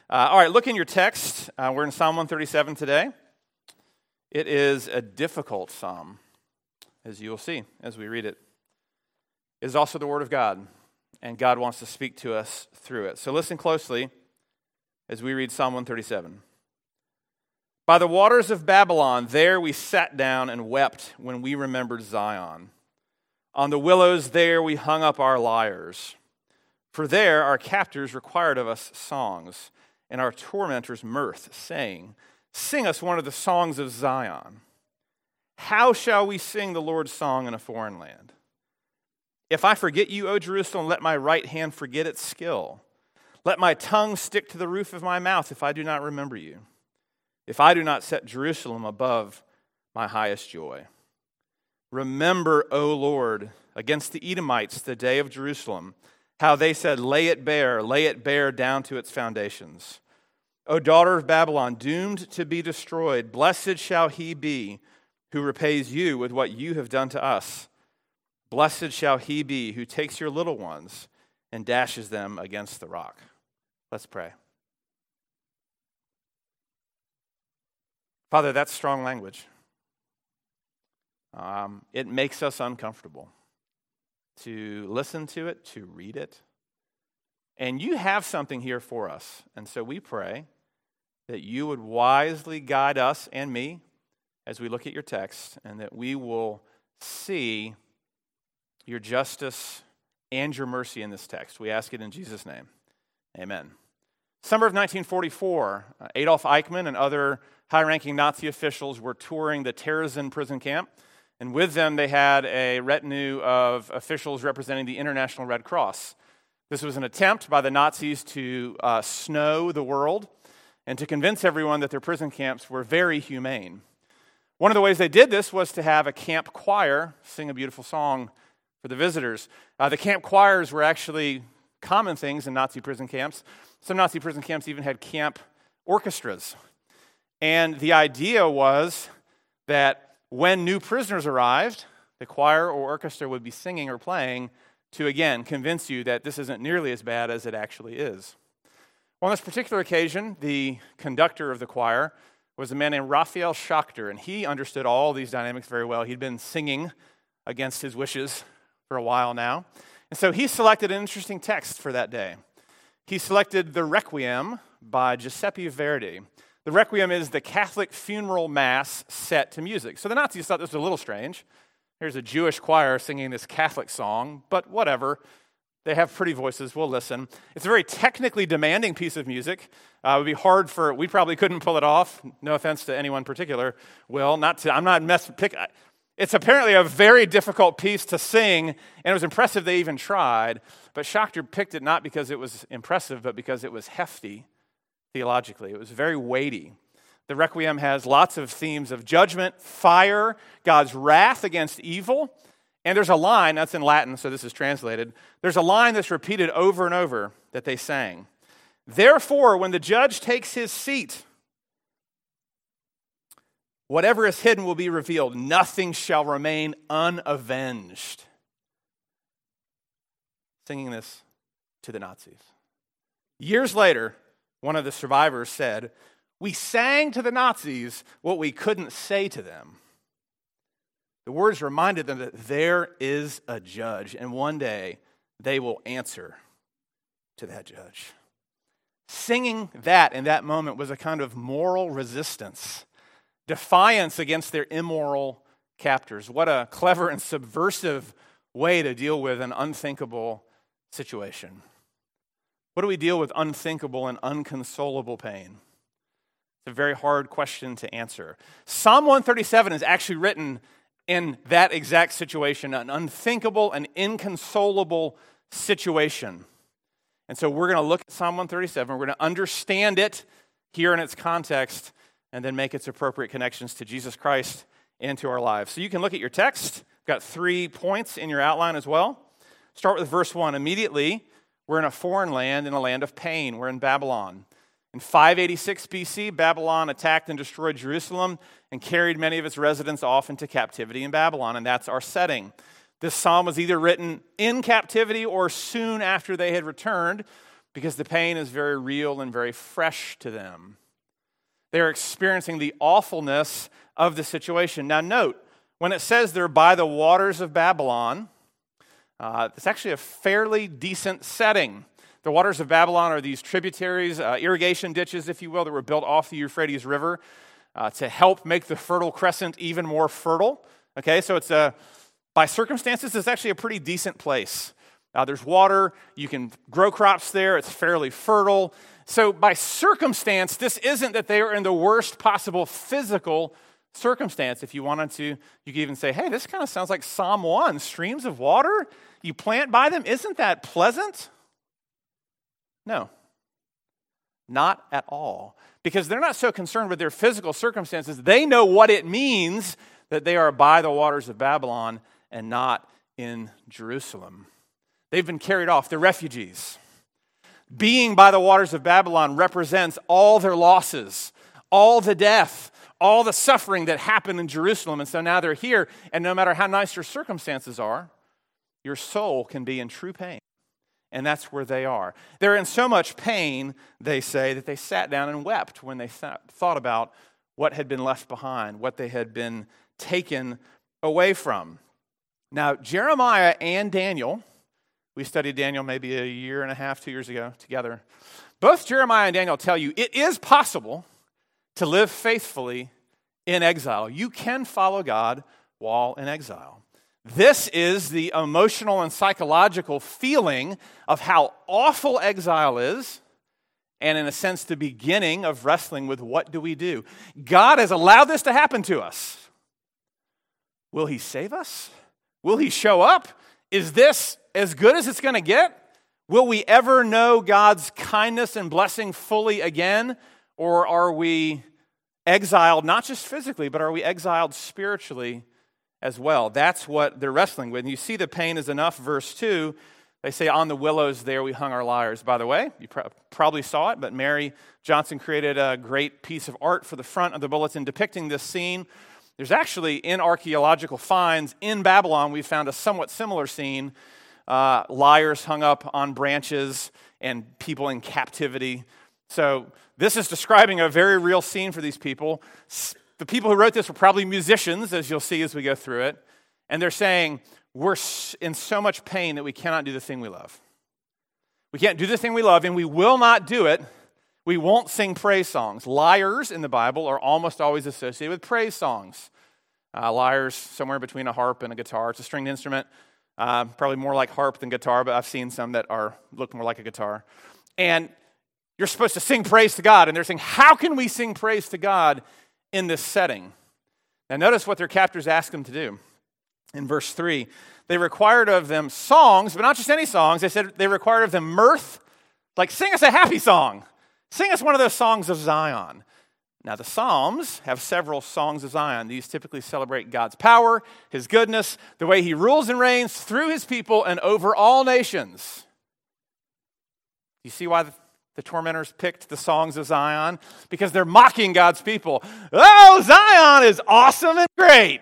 All right, look in your text. We're in Psalm 137 today. It is a difficult psalm, as you will see as we read it. It is also the Word of God, and God wants to speak to us through it. So listen closely as we read Psalm 137. By the waters of Babylon, there we sat down and wept when we remembered Zion. On the willows there we hung up our lyres. For there our captors required of us songs, and our tormentors mirth, saying, "Sing us one of the songs of Zion." How shall we sing the Lord's song in a foreign land? If I forget you, O Jerusalem, let my right hand forget its skill. Let my tongue stick to the roof of my mouth if I do not remember you. If I do not set Jerusalem above my highest joy. Remember, O Lord, against the Edomites the day of Jerusalem, how they said, lay it bare down to its foundations. O daughter of Babylon, doomed to be destroyed, blessed shall he be who repays you with what you have done to us. Blessed shall he be who takes your little ones and dashes them against the rock. Let's pray. Father, that's strong language. It makes us uncomfortable to listen to it, to read it. And you have something here for us. And so we pray that you would wisely guide us and me as we look at your text, and that we will see your justice and your mercy in this text. We ask it in Jesus' name. Amen. Summer of 1944, Adolf Eichmann and other high-ranking Nazi officials were touring the Terezin prison camp, and with them they had a retinue of officials representing the International Red Cross. This was an attempt by the Nazis to snow the world and to convince everyone that their prison camps were very humane. One of the ways they did this was to have a camp choir sing a beautiful song for the visitors. The camp choirs were actually common things in Nazi prison camps. Some Nazi prison camps even had camp orchestras. And the idea was that when new prisoners arrived, the choir or orchestra would be singing or playing to, again, convince you that this isn't nearly as bad as it actually is. On this particular occasion, the conductor of the choir was a man named Raphael Schachter, and he understood all these dynamics very well. He'd been singing against his wishes for a while now. And so he selected an interesting text for that day. He selected the Requiem by Giuseppe Verdi. The Requiem is the Catholic funeral mass set to music. So the Nazis thought this was a little strange. Here's a Jewish choir singing this Catholic song, but whatever. They have pretty voices, we'll listen. It's a very technically demanding piece of music. It would be hard we probably couldn't pull it off. No offense to anyone in particular. It's apparently a very difficult piece to sing, and it was impressive they even tried. But Schachter picked it not because it was impressive, but because it was hefty theologically. It was very weighty. The Requiem has lots of themes of judgment, fire, God's wrath against evil. And there's a line, that's in Latin, so this is translated. There's a line that's repeated over and over that they sang. Therefore, when the judge takes his seat, whatever is hidden will be revealed. Nothing shall remain unavenged. Singing this to the Nazis. Years later, one of the survivors said, "We sang to the Nazis what we couldn't say to them." The words reminded them that there is a judge, and one day they will answer to that judge. Singing that in that moment was a kind of moral resistance, defiance against their immoral captors. What a clever and subversive way to deal with an unthinkable situation. What do we deal with unthinkable and unconsolable pain? It's a very hard question to answer. Psalm 137 is actually written in that exact situation, an unthinkable and inconsolable situation. And so we're going to look at Psalm 137, we're going to understand it here in its context, and then make its appropriate connections to Jesus Christ and to our lives. So you can look at your text. I've got 3 points in your outline as well. Start with verse 1. Immediately, we're in a foreign land, in a land of pain. We're in Babylon. In 586 BC, Babylon attacked and destroyed Jerusalem and carried many of its residents off into captivity in Babylon, and that's our setting. This psalm was either written in captivity or soon after they had returned, because the pain is very real and very fresh to them. They're experiencing the awfulness of the situation. Now note, when it says they're by the waters of Babylon, it's actually a fairly decent setting. The waters of Babylon are these tributaries, irrigation ditches, if you will, that were built off the Euphrates River to help make the Fertile Crescent even more fertile. Okay, so it's by circumstances, it's actually a pretty decent place. There's water, you can grow crops there, it's fairly fertile. So by circumstance, this isn't that they are in the worst possible physical circumstance. If you wanted to, you could even say, hey, this kind of sounds like Psalm 1, streams of water, you plant by them, isn't that pleasant? No, not at all. Because they're not so concerned with their physical circumstances. They know what it means that they are by the waters of Babylon and not in Jerusalem. They've been carried off. They're refugees. Being by the waters of Babylon represents all their losses, all the death, all the suffering that happened in Jerusalem. And so now they're here, and no matter how nice your circumstances are, your soul can be in true pain. And that's where they are. They're in so much pain, they say, that they sat down and wept when they thought about what had been left behind, what they had been taken away from. Now, Jeremiah and Daniel, we studied Daniel maybe a year and a half, 2 years ago together. Both Jeremiah and Daniel tell you it is possible to live faithfully in exile. You can follow God while in exile. This is the emotional and psychological feeling of how awful exile is, and in a sense, the beginning of wrestling with what do we do. God has allowed this to happen to us. Will he save us? Will he show up? Is this as good as it's going to get? Will we ever know God's kindness and blessing fully again? Or are we exiled, not just physically, but are we exiled spiritually as well? That's what they're wrestling with. And you see the pain is enough. Verse 2, they say, on the willows there we hung our lyres. By the way, you probably saw it, but Mary Johnson created a great piece of art for the front of the bulletin depicting this scene. There's actually, in archaeological finds in Babylon, we found a somewhat similar scene. Lyres hung up on branches and people in captivity. So this is describing a very real scene for these people. The people who wrote this were probably musicians, as you'll see as we go through it. And they're saying, we're in so much pain that we cannot do the thing we love. We can't do the thing we love, and we will not do it. We won't sing praise songs. Lyres in the Bible are almost always associated with praise songs. Lyres, somewhere between a harp and a guitar. It's a stringed instrument, probably more like harp than guitar, but I've seen some that look more like a guitar. And you're supposed to sing praise to God, and they're saying, how can we sing praise to God in this setting? Now notice what their captors asked them to do. In verse 3, they required of them songs, but not just any songs. They said they required of them mirth, like sing us a happy song. Sing us one of those songs of Zion. Now the Psalms have several songs of Zion. These typically celebrate God's power, his goodness, the way he rules and reigns through his people and over all nations. You see why the tormentors picked the songs of Zion? Because they're mocking God's people. Oh, Zion is awesome and great.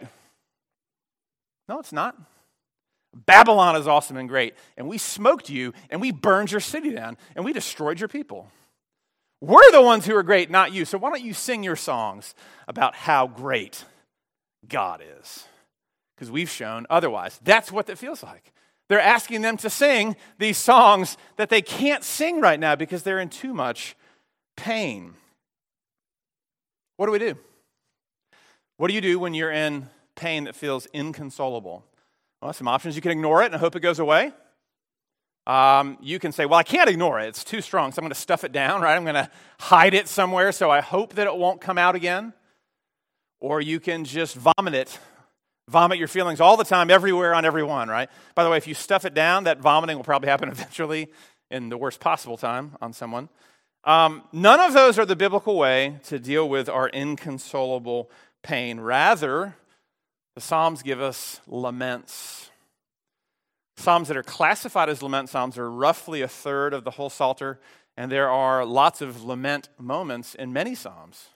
No, it's not. Babylon is awesome and great. And we smoked you, and we burned your city down, and we destroyed your people. We're the ones who are great, not you. So why don't you sing your songs about how great God is? Because we've shown otherwise. That's what it feels like. They're asking them to sing these songs that they can't sing right now because they're in too much pain. What do we do? What do you do when you're in pain that feels inconsolable? Well, some options. You can ignore it and hope it goes away. You can say, well, I can't ignore it. It's too strong, so I'm going to stuff it down, right? I'm going to hide it somewhere so I hope that it won't come out again. Or you can just vomit it. Vomit your feelings all the time, everywhere, on everyone, right? By the way, if you stuff it down, that vomiting will probably happen eventually in the worst possible time on someone. None of those are the biblical way to deal with our inconsolable pain. Rather, the Psalms give us laments. Psalms that are classified as lament psalms are roughly a third of the whole Psalter, and there are lots of lament moments in many psalms.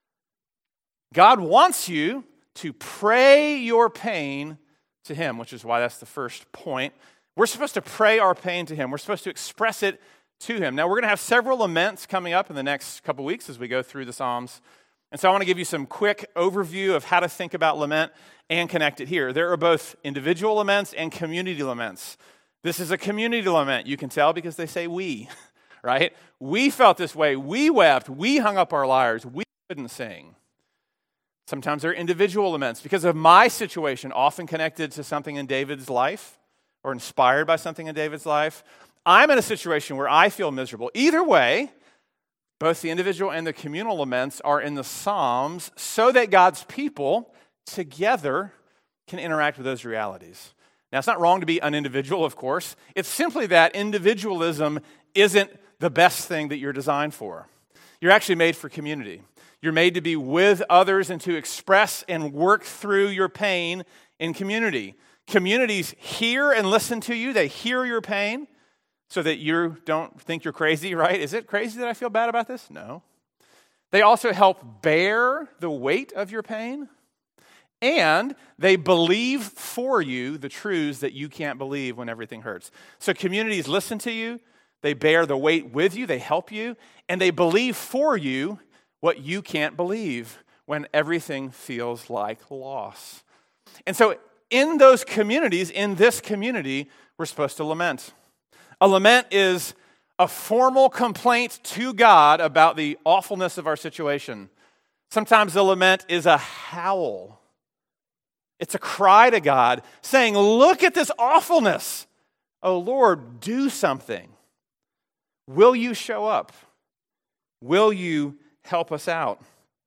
God wants you to pray your pain to him, which is why that's the first point. We're supposed to pray our pain to him. We're supposed to express it to him. Now, we're going to have several laments coming up in the next couple weeks as we go through the Psalms. And so I want to give you some quick overview of how to think about lament and connect it here. There are both individual laments and community laments. This is a community lament. You can tell because they say we, right? We felt this way. We wept. We hung up our lyres. We couldn't sing. Sometimes they're individual laments because of my situation, often connected to something in David's life or inspired by something in David's life. I'm in a situation where I feel miserable. Either way, both the individual and the communal laments are in the Psalms so that God's people together can interact with those realities. Now, it's not wrong to be an individual, of course. It's simply that individualism isn't the best thing that you're designed for. You're actually made for community. You're made to be with others and to express and work through your pain in community. Communities hear and listen to you. They hear your pain so that you don't think you're crazy, right? Is it crazy that I feel bad about this? No. They also help bear the weight of your pain, and they believe for you the truths that you can't believe when everything hurts. So communities listen to you, they bear the weight with you, they help you, and they believe for you what you can't believe when everything feels like loss. And so in those communities, in this community, we're supposed to lament. A lament is a formal complaint to God about the awfulness of our situation. Sometimes the lament is a howl. It's a cry to God saying, look at this awfulness. Oh Lord, do something. Will you show up? Will you help us out?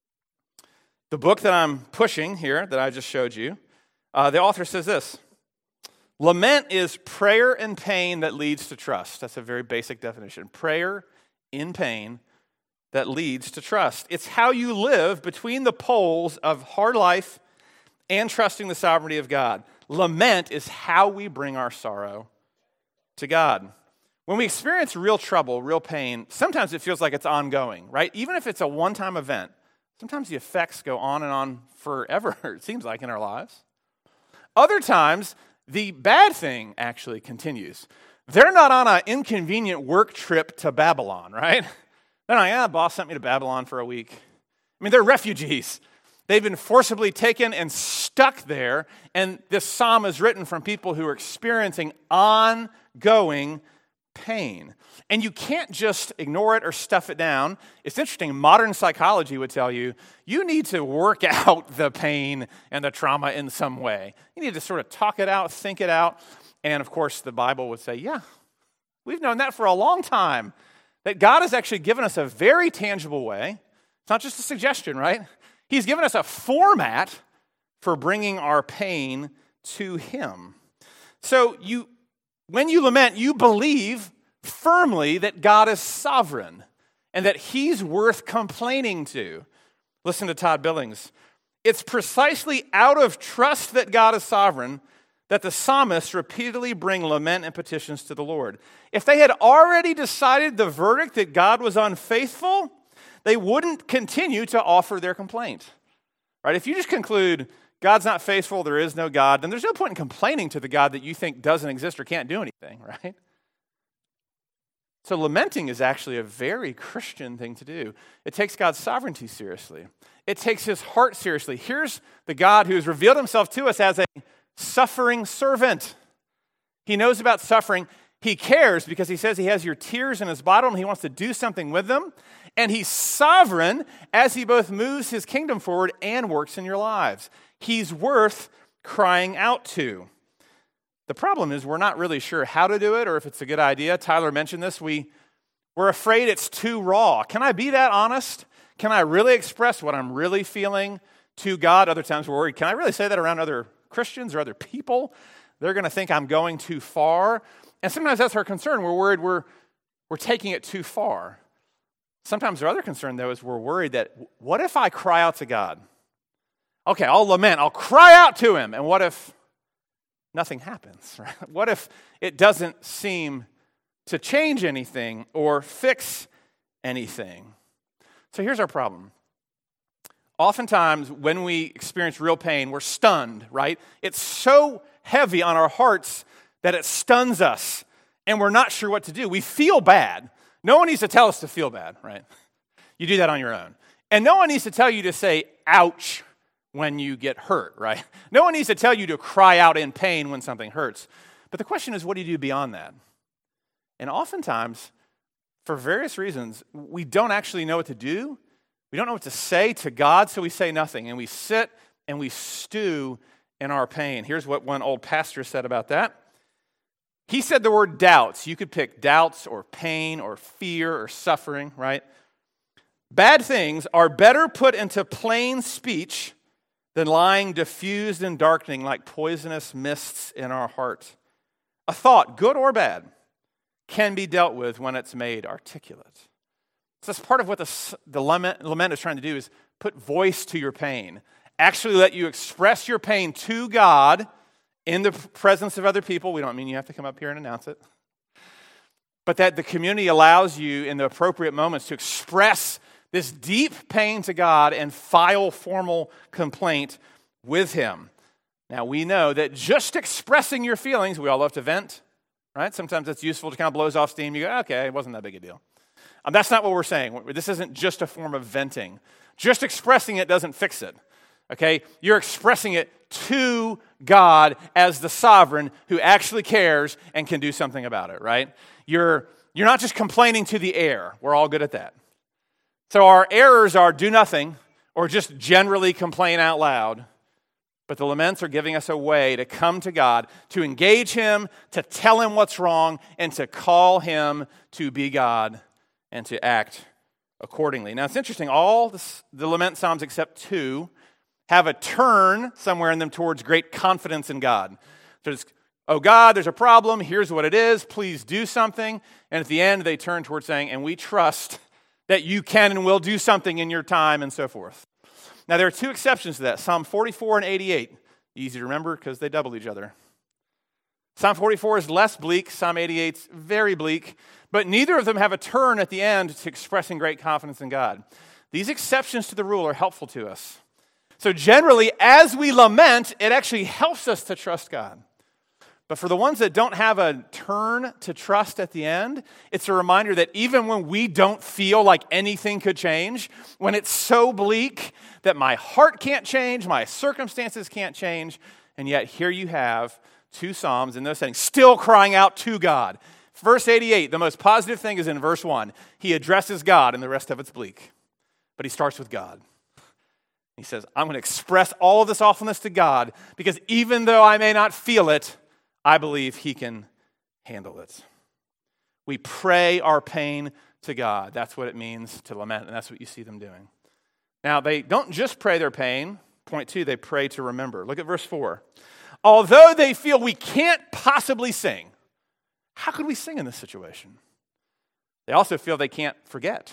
The book that I'm pushing here, that I just showed you, the author says this: lament is prayer in pain that leads to trust. That's a very basic definition. Prayer in pain that leads to trust. It's how you live between the poles of hard life and trusting the sovereignty of God. Lament is how we bring our sorrow to God. When we experience real trouble, real pain, sometimes it feels like it's ongoing, right? Even if it's a one-time event, sometimes the effects go on and on forever, it seems like, in our lives. Other times, the bad thing actually continues. They're not on an inconvenient work trip to Babylon, right? They're not, boss sent me to Babylon for a week. I mean, they're refugees. They've been forcibly taken and stuck there, and this psalm is written from people who are experiencing ongoing pain. And you can't just ignore it or stuff it down. It's interesting, modern psychology would tell you, you need to work out the pain and the trauma in some way. You need to sort of talk it out, think it out. And of course, the Bible would say, yeah, we've known that for a long time, that God has actually given us a very tangible way. It's not just a suggestion, right? He's given us a format for bringing our pain to Him. So when you lament, you believe firmly that God is sovereign and that He's worth complaining to. Listen to Todd Billings. It's precisely out of trust that God is sovereign that the psalmists repeatedly bring lament and petitions to the Lord. If they had already decided the verdict that God was unfaithful, they wouldn't continue to offer their complaint. Right? If you just conclude God's not faithful, there is no God, then there's no point in complaining to the God that you think doesn't exist or can't do anything, right? So lamenting is actually a very Christian thing to do. It takes God's sovereignty seriously. It takes His heart seriously. Here's the God who has revealed Himself to us as a suffering servant. He knows about suffering. He cares because He says He has your tears in His bottle and He wants to do something with them. And He's sovereign as He both moves His kingdom forward and works in your lives. He's worth crying out to. The problem is we're not really sure how to do it or if it's a good idea. Tyler mentioned this. We're afraid it's too raw. Can I be that honest? Can I really express what I'm really feeling to God? Other times we're worried. Can I really say that around other Christians or other people? They're going to think I'm going too far. And sometimes that's our concern. We're worried we're taking it too far. Sometimes our other concern, though, is we're worried that what if I cry out to God? Okay, I'll lament. I'll cry out to Him. And what if nothing happens? Right? What if it doesn't seem to change anything or fix anything? So here's our problem. Oftentimes, when we experience real pain, we're stunned, right? It's so heavy on our hearts that it stuns us, and we're not sure what to do. We feel bad. No one needs to tell us to feel bad, right? You do that on your own. And no one needs to tell you to say, ouch, when you get hurt, right? No one needs to tell you to cry out in pain when something hurts. But the question is, what do you do beyond that? And oftentimes, for various reasons, we don't actually know what to do. We don't know what to say to God, so we say nothing. And we sit and we stew in our pain. Here's what one old pastor said about that. He said the word doubts. You could pick doubts or pain or fear or suffering, right? Bad things are better put into plain speech than lying diffused and darkening like poisonous mists in our heart. A thought, good or bad, can be dealt with when it's made articulate. So that's part of what the lament is trying to do, is put voice to your pain. Actually let you express your pain to God in the presence of other people. We don't mean you have to come up here and announce it. But that the community allows you in the appropriate moments to express this deep pain to God and file formal complaint with Him. Now we know that just expressing your feelings, we all love to vent, right? Sometimes it's useful to kind of blows off steam. You go, okay, it wasn't that big a deal. That's not what we're saying. This isn't just a form of venting. Just expressing it doesn't fix it. Okay, you're expressing it to God as the sovereign who actually cares and can do something about it, right? You're not just complaining to the air. We're all good at that. So our errors are do nothing or just generally complain out loud. But the laments are giving us a way to come to God, to engage Him, to tell Him what's wrong, and to call Him to be God and to act accordingly. Now it's interesting, all the lament psalms except 2 have a turn somewhere in them towards great confidence in God. So it's, oh God, there's a problem, here's what it is, please do something. And at the end, they turn towards saying, and we trust that you can and will do something in your time, and so forth. Now there are 2 exceptions to that, Psalm 44 and 88. Easy to remember because they double each other. Psalm 44 is less bleak, Psalm 88 is very bleak, but neither of them have a turn at the end to expressing great confidence in God. These exceptions to the rule are helpful to us. So generally, as we lament, it actually helps us to trust God. But for the ones that don't have a turn to trust at the end, it's a reminder that even when we don't feel like anything could change, when it's so bleak that my heart can't change, my circumstances can't change, and yet here you have 2 Psalms in those settings, still crying out to God. Verse 88, the most positive thing is in verse 1. He addresses God, and the rest of it's bleak. But he starts with God. He says, I'm going to express all of this awfulness to God because even though I may not feel it, I believe He can handle it. We pray our pain to God. That's what it means to lament, and that's what you see them doing. Now, they don't just pray their pain. Point 2, they pray to remember. Look at verse 4. Although they feel we can't possibly sing, how could we sing in this situation? They also feel they can't forget.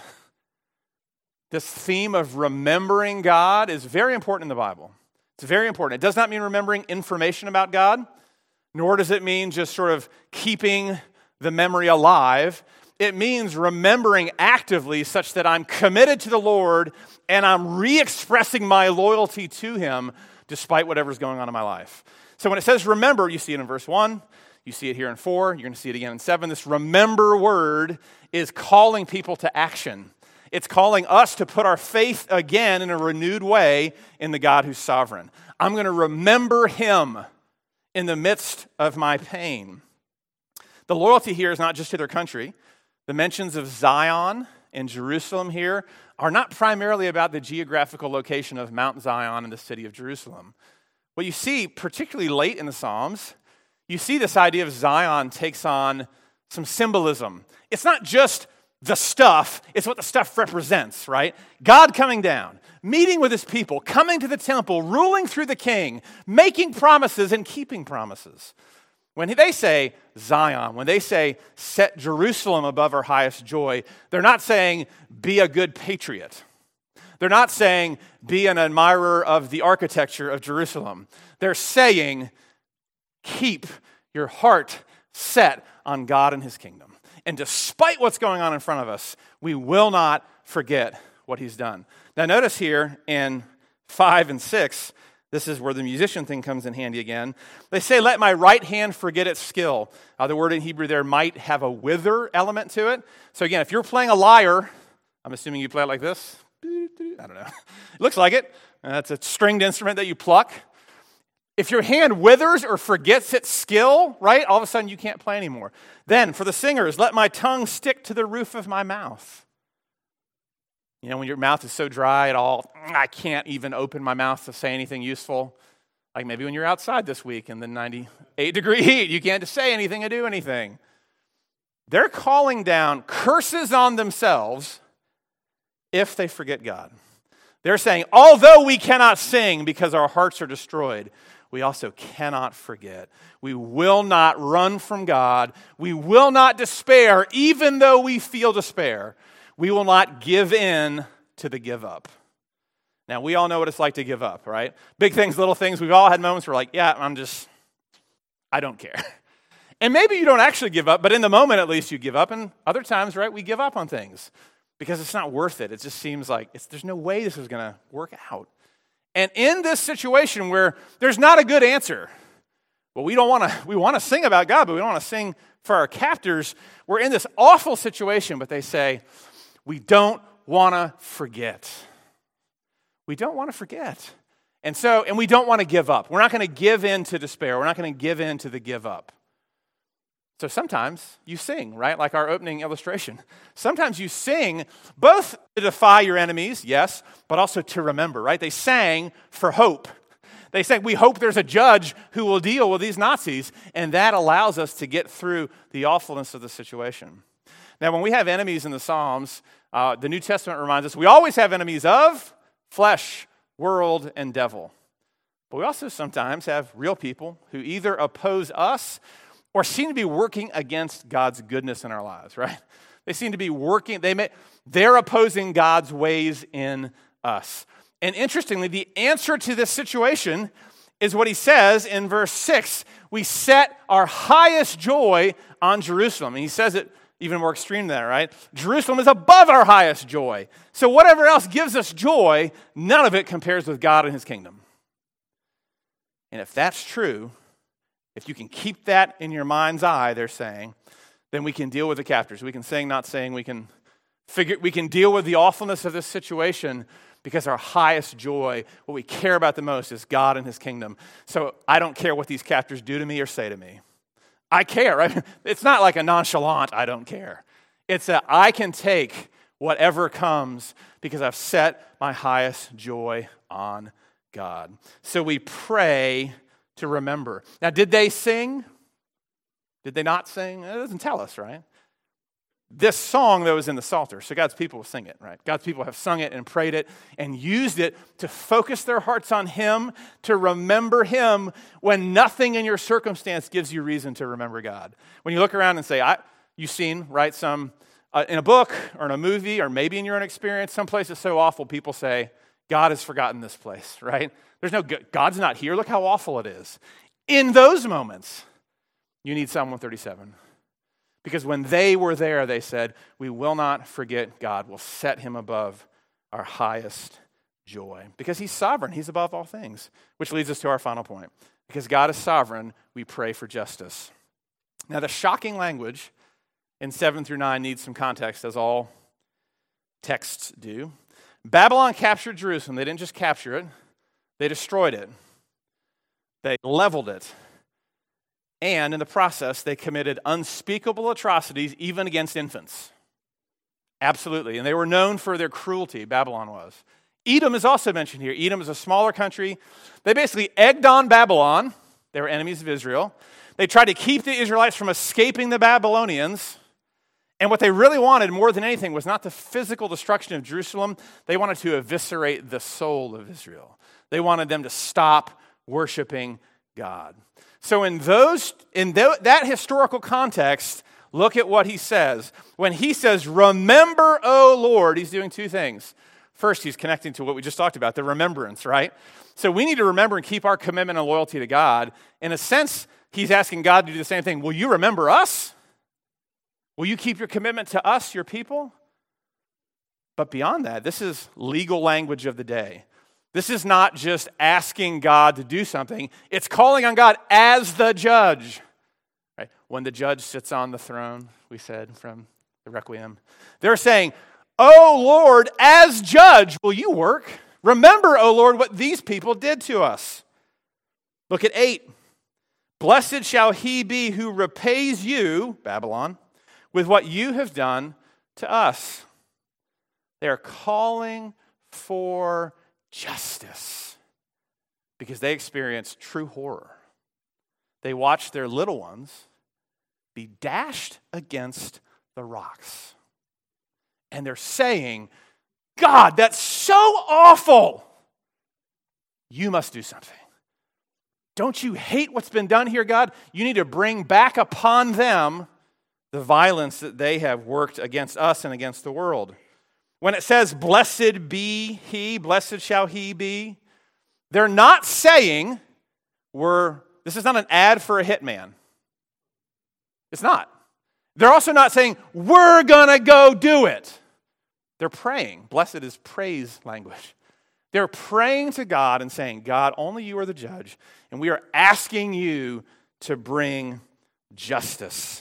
This theme of remembering God is very important in the Bible. It's very important. It does not mean remembering information about God, nor does it mean just sort of keeping the memory alive. It means remembering actively such that I'm committed to the Lord and I'm re-expressing my loyalty to Him despite whatever's going on in my life. So when it says remember, you see it in verse 1, you see it here in 4, you're going to see it again in 7. This remember word is calling people to action. It's calling us to put our faith again in a renewed way in the God who's sovereign. I'm going to remember Him in the midst of my pain. The loyalty here is not just to their country. The mentions of Zion and Jerusalem here are not primarily about the geographical location of Mount Zion and the city of Jerusalem. What you see, particularly late in the Psalms, you see this idea of Zion takes on some symbolism. It's not just the stuff, it's what the stuff represents, right? God coming down, meeting with His people, coming to the temple, ruling through the king, making promises and keeping promises. When they say Zion, when they say set Jerusalem above our highest joy, they're not saying be a good patriot. They're not saying be an admirer of the architecture of Jerusalem. They're saying keep your heart set on God and His kingdom. And despite what's going on in front of us, we will not forget what He's done. Now notice here in 5 and 6, This is where the musician thing comes in handy again. They say, let my right hand forget its skill. The word in Hebrew there might have a wither element to it. So again, if you're playing a lyre, I'm assuming you play it like this. I don't know. It looks like it. That's a stringed instrument that you pluck. If your hand withers or forgets its skill, right, all of a sudden you can't play anymore. Then, for the singers, let my tongue stick to the roof of my mouth. You know, when your mouth is so dry I can't even open my mouth to say anything useful. Like maybe when you're outside this week in the 98-degree heat, you can't say anything or do anything. They're calling down curses on themselves if they forget God. They're saying, although we cannot sing because our hearts are destroyed, we also cannot forget. We will not run from God. We will not despair, even though we feel despair. We will not give in to the give up. Now, we all know what it's like to give up, right? Big things, little things. We've all had moments where we're like, yeah, I don't care. And maybe you don't actually give up, but in the moment at least you give up. And other times, right, we give up on things because it's not worth it. It just seems like there's no way this is going to work out. And in this situation where there's not a good answer, well, we want to sing about God, but we don't want to sing for our captors. We're in this awful situation, but they say, we don't want to forget. We don't want to forget. And we don't want to give up. We're not going to give in to despair. We're not going to give in to the give up. So sometimes you sing, right? Like our opening illustration. Sometimes you sing both to defy your enemies, yes, but also to remember, right? They sang for hope. They sang, we hope there's a judge who will deal with these Nazis, and that allows us to get through the awfulness of the situation. Now, when we have enemies in the Psalms, the New Testament reminds us we always have enemies of flesh, world, and devil. But we also sometimes have real people who either oppose us or seem to be working against God's goodness in our lives, right? They seem to be working, they're opposing God's ways in us. And interestingly, the answer to this situation is what he says in verse 6. We set our highest joy on Jerusalem. And he says it even more extreme than that, right? Jerusalem is above our highest joy. So whatever else gives us joy, none of it compares with God and his kingdom. And if that's true, if you can keep that in your mind's eye, they're saying, then we can deal with the captors. We can sing, not sing. We can deal with the awfulness of this situation because our highest joy, what we care about the most is God and his kingdom. So I don't care what these captors do to me or say to me. I care, right? It's not like a nonchalant, I don't care. It's that I can take whatever comes because I've set my highest joy on God. So we pray to remember. Now, did they sing? Did they not sing? It doesn't tell us, right? This song, though, is in the Psalter, so God's people will sing it, right? God's people have sung it and prayed it and used it to focus their hearts on him, to remember him when nothing in your circumstance gives you reason to remember God. When you look around and say, you've seen, right, some in a book or in a movie or maybe in your own experience, some place is so awful, people say, God has forgotten this place, right? There's no good. God's not here. Look how awful it is. In those moments, you need Psalm 137. Because when they were there, they said, we will not forget God. We'll set him above our highest joy. Because he's sovereign. He's above all things. Which leads us to our final point. Because God is sovereign, we pray for justice. Now, the shocking language in 7 through 9 needs some context, as all texts do. Babylon captured Jerusalem. They didn't just capture it. They destroyed it. They leveled it. And in the process, they committed unspeakable atrocities, even against infants. Absolutely. And they were known for their cruelty, Babylon was. Edom is also mentioned here. Edom is a smaller country. They basically egged on Babylon. They were enemies of Israel. They tried to keep the Israelites from escaping the Babylonians. And what they really wanted more than anything was not the physical destruction of Jerusalem. They wanted to eviscerate the soul of Israel. They wanted them to stop worshiping God. So in that historical context, look at what he says. When he says, remember, O Lord, he's doing two things. First, he's connecting to what we just talked about, the remembrance, right? So we need to remember and keep our commitment and loyalty to God. In a sense, he's asking God to do the same thing. Will you remember us? Will you keep your commitment to us, your people? But beyond that, this is legal language of the day. This is not just asking God to do something. It's calling on God as the judge. Right? When the judge sits on the throne, we said from the Requiem, they're saying, "Oh Lord, as judge, will you work? Remember, O Lord, what these people did to us." Look at 8. "Blessed shall he be who repays you," Babylon, "with what you have done to us." They are calling for justice because they experience true horror. They watch their little ones be dashed against the rocks. And they're saying, "God, that's so awful. You must do something. Don't you hate what's been done here, God? You need to bring back upon them the violence that they have worked against us and against the world." When it says, "Blessed be he, blessed shall he be," they're not saying this is not an ad for a hitman. It's not. They're also not saying, "We're going to go do it." They're praying. Blessed is praise language. They're praying to God and saying, "God, only you are the judge, and we are asking you to bring justice."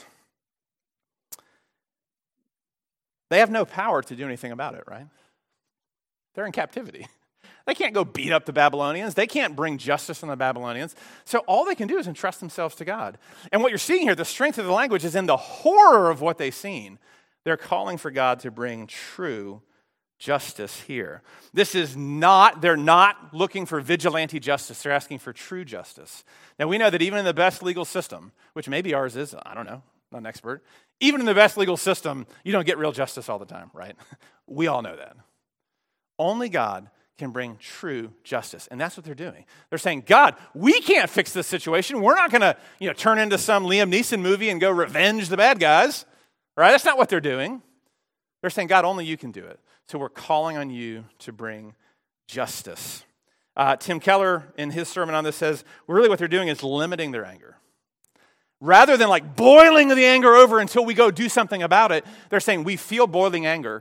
They have no power to do anything about it, right? They're in captivity. They can't go beat up the Babylonians. They can't bring justice on the Babylonians. So all they can do is entrust themselves to God. And what you're seeing here, the strength of the language is in the horror of what they've seen. They're calling for God to bring true justice here. They're not looking for vigilante justice. They're asking for true justice. Now we know that even in the best legal system, which maybe ours is, I don't know, not an expert, even in the best legal system, you don't get real justice all the time, right? We all know that. Only God can bring true justice, and that's what they're doing. They're saying, "God, we can't fix this situation. We're not going to, turn into some Liam Neeson movie and go revenge the bad guys." Right? That's not what they're doing. They're saying, "God, only you can do it. So we're calling on you to bring justice." Tim Keller, in his sermon on this, says, really what they're doing is limiting their anger. Rather than like boiling the anger over until we go do something about it, they're saying we feel boiling anger,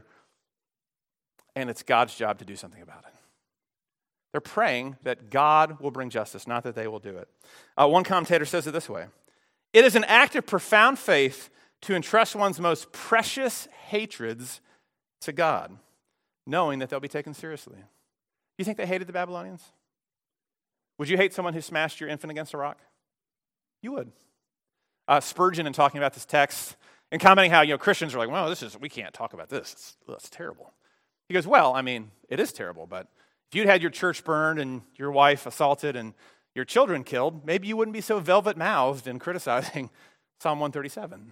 and it's God's job to do something about it. They're praying that God will bring justice, not that they will do it. One commentator says it this way: "It is an act of profound faith to entrust one's most precious hatreds to God, knowing that they'll be taken seriously." Do you think they hated the Babylonians? Would you hate someone who smashed your infant against a rock? You would. Spurgeon, in talking about this text and commenting how Christians are like, "Well, we can't talk about this. It's terrible." He goes, "Well, it is terrible, but if you'd had your church burned and your wife assaulted and your children killed, maybe you wouldn't be so velvet-mouthed in criticizing Psalm 137.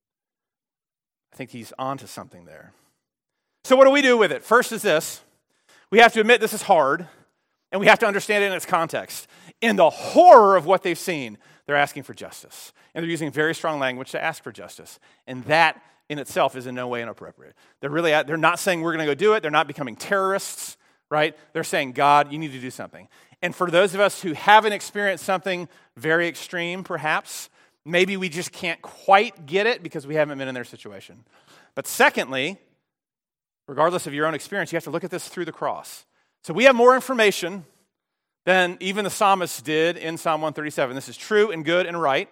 I think he's onto something there. So what do we do with it? First is this: we have to admit this is hard, and we have to understand it in its context. In the horror of what they've seen, they're asking for justice. And they're using very strong language to ask for justice. And that in itself is in no way inappropriate. They're not saying we're going to go do it. They're not becoming terrorists, right? They're saying, "God, you need to do something." And for those of us who haven't experienced something very extreme, perhaps, maybe we just can't quite get it because we haven't been in their situation. But secondly, regardless of your own experience, you have to look at this through the cross. So we have more information than even the psalmist did in Psalm 137. This is true and good and right,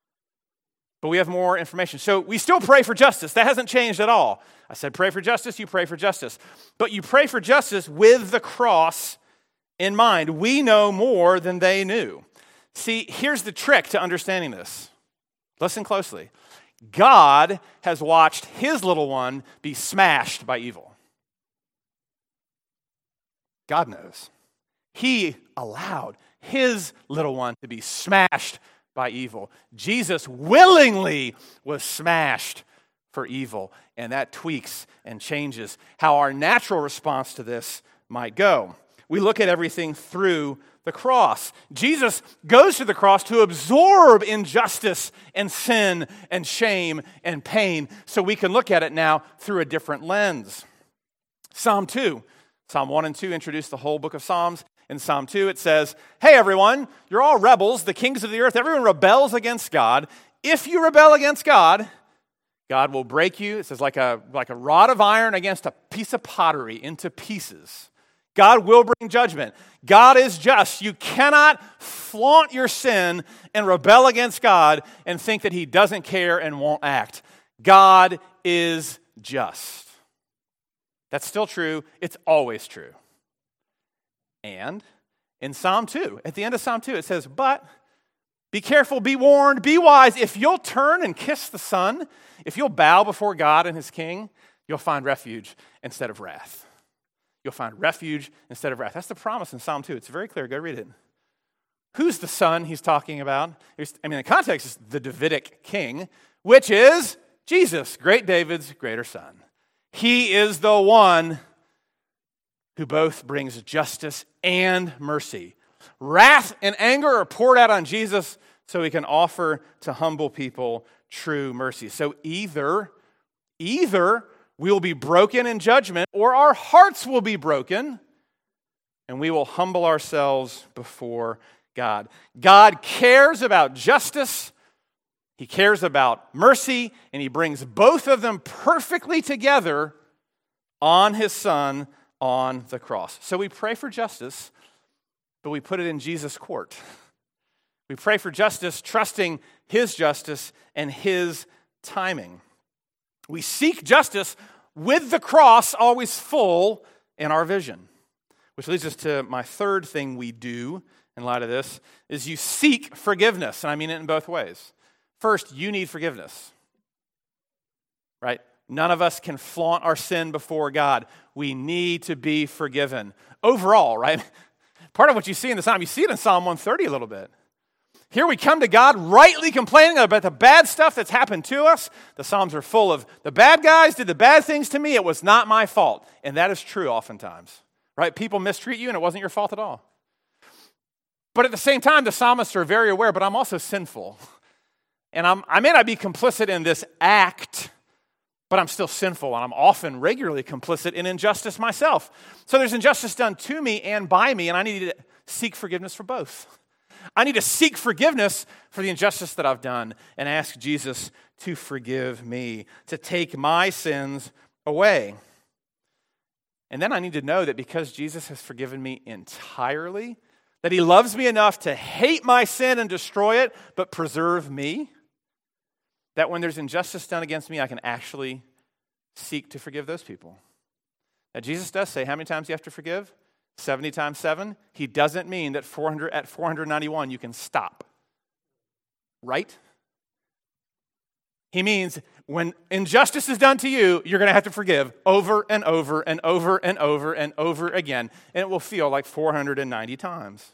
but we have more information. So we still pray for justice. That hasn't changed at all. I said pray for justice, you pray for justice. But you pray for justice with the cross in mind. We know more than they knew. See, here's the trick to understanding this. Listen closely. God has watched his little one be smashed by evil. God knows. He allowed his little one to be smashed by evil. Jesus willingly was smashed for evil, and that tweaks and changes how our natural response to this might go. We look at everything through the cross. Jesus goes to the cross to absorb injustice and sin and shame and pain, so we can look at it now through a different lens. Psalm 1 and 2 introduce the whole book of Psalms. In Psalm 2, it says, "Hey everyone, you're all rebels, the kings of the earth. Everyone rebels against God. If you rebel against God, God will break you." It says like a rod of iron against a piece of pottery into pieces. God will bring judgment. God is just. You cannot flaunt your sin and rebel against God and think that he doesn't care and won't act. God is just. That's still true. It's always true. And in Psalm 2, at the end of Psalm 2, it says, but be careful, be warned, be wise. If you'll turn and kiss the Son, if you'll bow before God and his King, you'll find refuge instead of wrath. You'll find refuge instead of wrath. That's the promise in Psalm 2. It's very clear. Go read it. Who's the Son he's talking about? The context is the Davidic king, which is Jesus, great David's greater son. He is the one who both brings justice and mercy. Wrath and anger are poured out on Jesus so he can offer to humble people true mercy. So either we will be broken in judgment or our hearts will be broken and we will humble ourselves before God. God cares about justice, he cares about mercy, and he brings both of them perfectly together on his Son on the cross. So we pray for justice, but we put it in Jesus' court. We pray for justice, trusting his justice and his timing. We seek justice with the cross always full in our vision. Which leads us to my third thing we do in light of this, is you seek forgiveness. And I mean it in both ways. First, you need forgiveness. Right? None of us can flaunt our sin before God. We need to be forgiven. Overall, right? Part of what you see in the Psalm, you see it in Psalm 130 a little bit. Here we come to God rightly complaining about the bad stuff that's happened to us. The Psalms are full of the bad guys did the bad things to me. It was not my fault. And that is true oftentimes. Right? People mistreat you and it wasn't your fault at all. But at the same time, the psalmists are very aware, but I'm also sinful. And I may not be complicit in this act, but I'm still sinful, and I'm often regularly complicit in injustice myself. So there's injustice done to me and by me, and I need to seek forgiveness for both. I need to seek forgiveness for the injustice that I've done and ask Jesus to forgive me, to take my sins away. And then I need to know that because Jesus has forgiven me entirely, that he loves me enough to hate my sin and destroy it, but preserve me, that when there's injustice done against me, I can actually seek to forgive those people. Now, Jesus does say how many times you have to forgive? 70 times 7. He doesn't mean that at 491 you can stop. Right? He means when injustice is done to you, you're going to have to forgive over and over and over and over and over again. And it will feel like 490 times.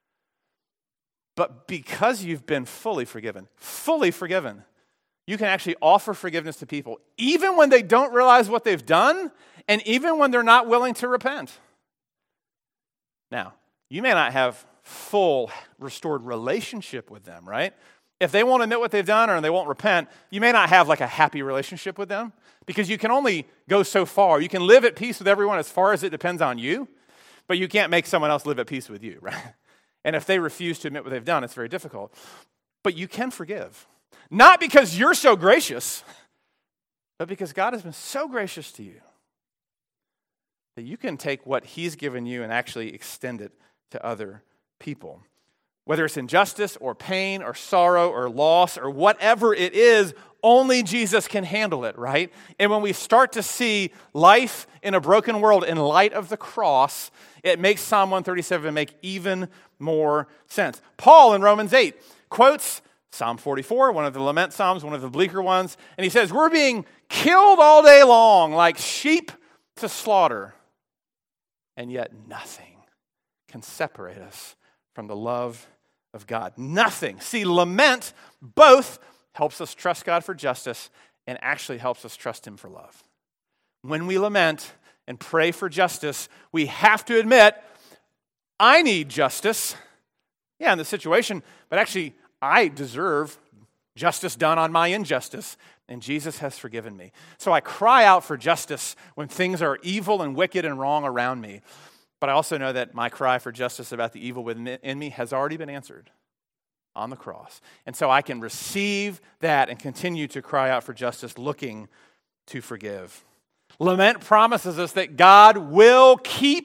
But because you've been fully forgiven, you can actually offer forgiveness to people, even when they don't realize what they've done, and even when they're not willing to repent. Now, you may not have full restored relationship with them, right? If they won't admit what they've done or they won't repent, you may not have like a happy relationship with them because you can only go so far. You can live at peace with everyone as far as it depends on you, but you can't make someone else live at peace with you, right? And if they refuse to admit what they've done, it's very difficult. But you can forgive. Not because you're so gracious, but because God has been so gracious to you that you can take what he's given you and actually extend it to other people. Whether it's injustice or pain or sorrow or loss or whatever it is, only Jesus can handle it, right? And when we start to see life in a broken world in light of the cross, it makes Psalm 137 make even more sense. Paul in Romans 8 quotes Psalm 44, one of the lament psalms, one of the bleaker ones, and he says, we're being killed all day long like sheep to slaughter, and yet nothing can separate us from the love of God. Nothing. See, lament both helps us trust God for justice and actually helps us trust him for love. When we lament and pray for justice, we have to admit, I need justice. Yeah, in the situation, but actually, I deserve justice done on my injustice, and Jesus has forgiven me. So I cry out for justice when things are evil and wicked and wrong around me. But I also know that my cry for justice about the evil within me has already been answered on the cross. And so I can receive that and continue to cry out for justice, looking to forgive. Lament promises us that God will keep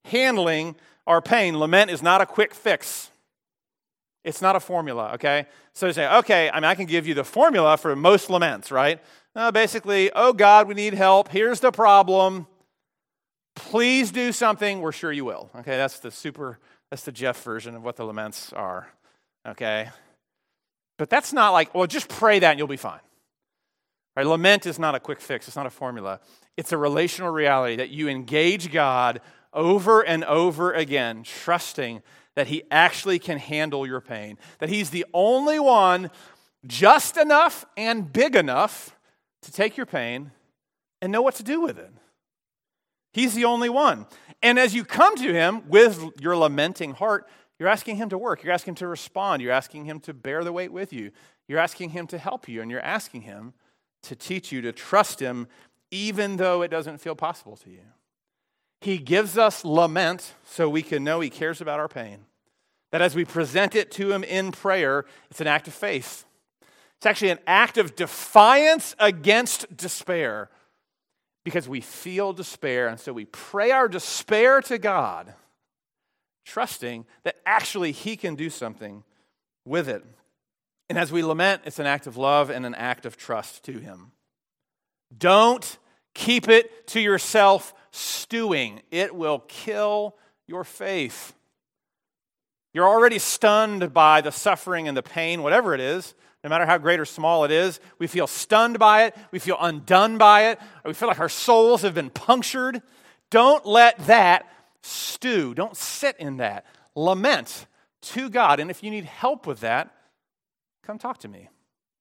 handling our pain. Lament is not a quick fix. It's not a formula, okay? So you say, okay, I can give you the formula for most laments, right? Basically, oh God, we need help. Here's the problem. Please do something. We're sure you will. Okay, that's the Jeff version of what the laments are, okay? But that's not like, well, just pray that and you'll be fine. Right? Lament is not a quick fix. It's not a formula. It's a relational reality that you engage God over and over again, trusting that he actually can handle your pain, that he's the only one just enough and big enough to take your pain and know what to do with it. He's the only one. And as you come to him with your lamenting heart, you're asking him to work. You're asking him to respond. You're asking him to bear the weight with you. You're asking him to help you, and you're asking him to teach you to trust him even though it doesn't feel possible to you. He gives us lament so we can know he cares about our pain. That as we present it to him in prayer, it's an act of faith. It's actually an act of defiance against despair because we feel despair, and so we pray our despair to God, trusting that actually he can do something with it. And as we lament, it's an act of love and an act of trust to him. Don't keep it to yourself stewing. It will kill your faith. You're already stunned by the suffering and the pain, whatever it is, no matter how great or small it is. We feel stunned by it. We feel undone by it. Or we feel like our souls have been punctured. Don't let that stew. Don't sit in that. Lament to God. And if you need help with that, come talk to me.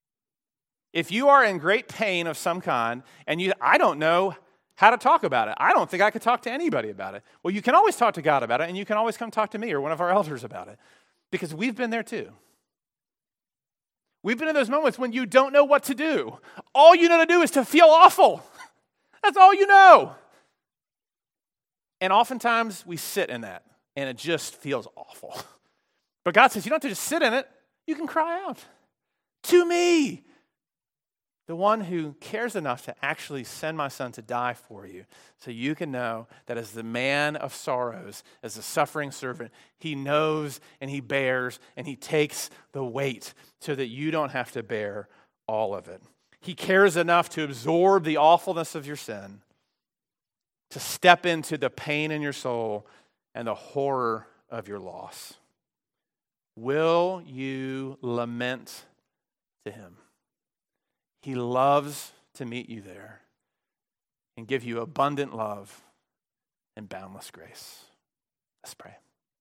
If you are in great pain of some kind and I don't know how to talk about it. I don't think I could talk to anybody about it. Well, you can always talk to God about it, and you can always come talk to me or one of our elders about it, because we've been there too. We've been in those moments when you don't know what to do. All you know to do is to feel awful. That's all you know. And oftentimes we sit in that, and it just feels awful. But God says you don't have to just sit in it. You can cry out to me, the one who cares enough to actually send my son to die for you, so you can know that as the man of sorrows, as the suffering servant, he knows and he bears and he takes the weight so that you don't have to bear all of it. He cares enough to absorb the awfulness of your sin, to step into the pain in your soul and the horror of your loss. Will you lament to him? He loves to meet you there and give you abundant love and boundless grace. Let's pray.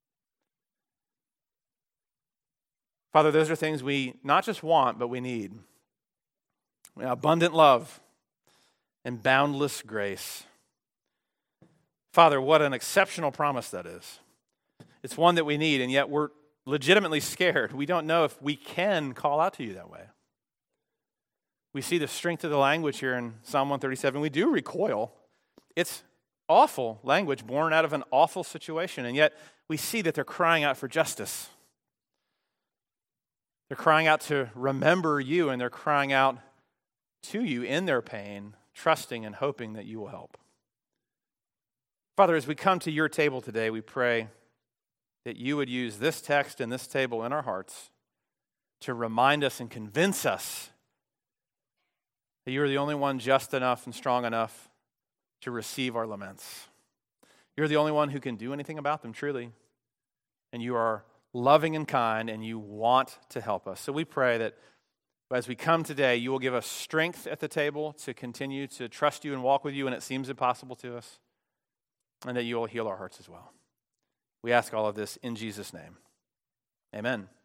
Father, those are things we not just want, but we need. Abundant love and boundless grace. Father, what an exceptional promise that is. It's one that we need, and yet we're legitimately scared. We don't know if we can call out to you that way. We see the strength of the language here in Psalm 137. We do recoil. It's awful language born out of an awful situation, and yet we see that they're crying out for justice. They're crying out to remember you, and they're crying out to you in their pain, trusting and hoping that you will help. Father, as we come to your table today, we pray that you would use this text and this table in our hearts to remind us and convince us that you are the only one just enough and strong enough to receive our laments. You're the only one who can do anything about them, truly. And you are loving and kind, and you want to help us. So we pray that as we come today, you will give us strength at the table to continue to trust you and walk with you when it seems impossible to us, and that you will heal our hearts as well. We ask all of this in Jesus' name. Amen.